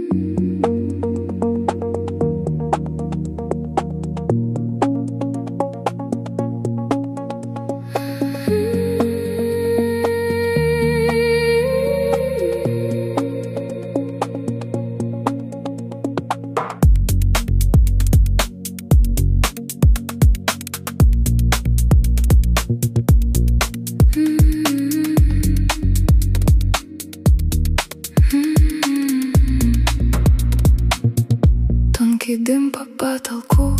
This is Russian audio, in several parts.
Тонкий дым по потолку,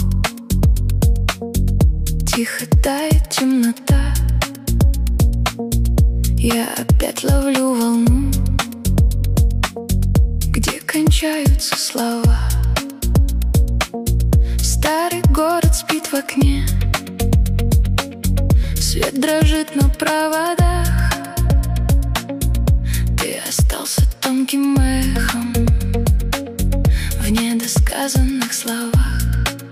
тихо тает темнота. Я опять ловлю волну, где кончаются слова. Старый город спит в окне, свет дрожит на проводах. Ты остался тонким эхом в недосказанных словах.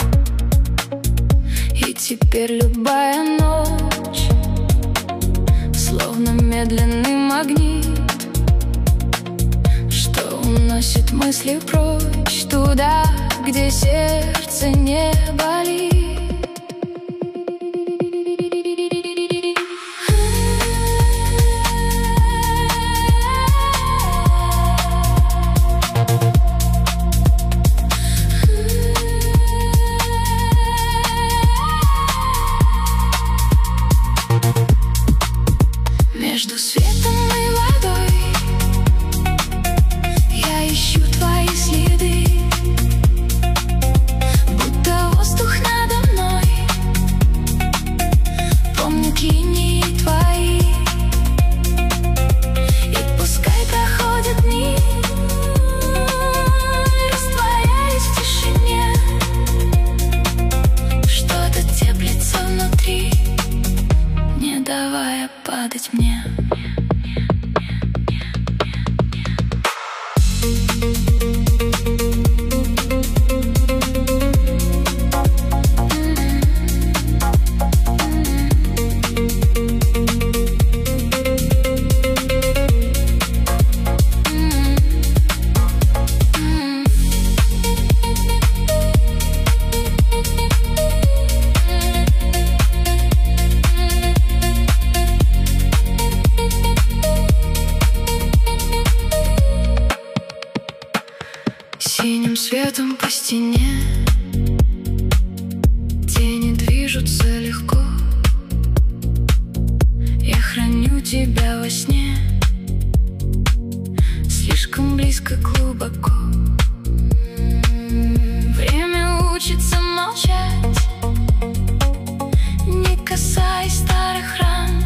И теперь любая ночь словно медленный магнит, что уносит мысли прочь туда, где сердце не болит. Между светом и водой я ищу твои следы, будто воздух надо мной помнит линии твои. И пускай проходят дни, растворяясь в тишине, что-то теплится внутри, не давая падать мне. Синим светом по стене тени движутся легко. Я храню тебя во сне, слишком близко, глубоко. Время учится молчать, не касаясь старых ран.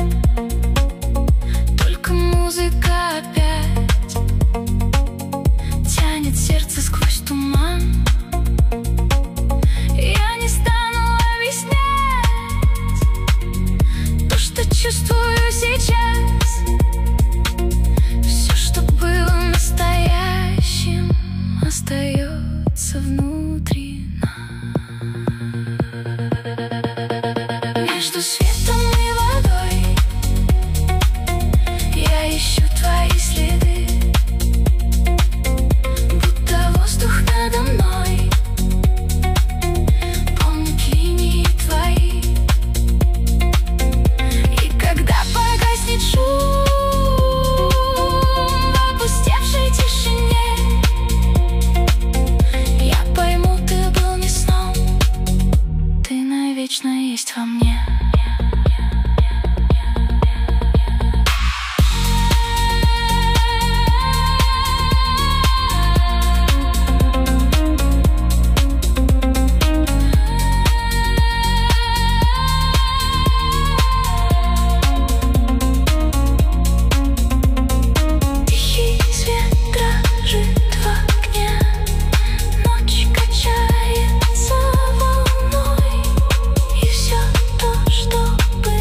Только музыка опять тянет сердце сквозь туман. Я не стану объяснять то, что чувствую сейчас. Все, что было настоящим, остается внутри нас. Между светом и водой я ищу твои следы, надо мной помнят линии твои. И когда погаснет шум в опустевшей тишине, я пойму, ты был не сном, ты навечно есть во мне.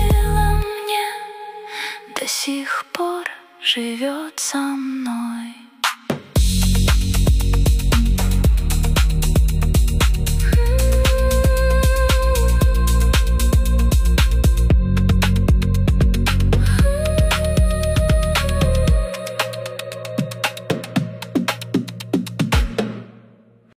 До сих пор живет со мной.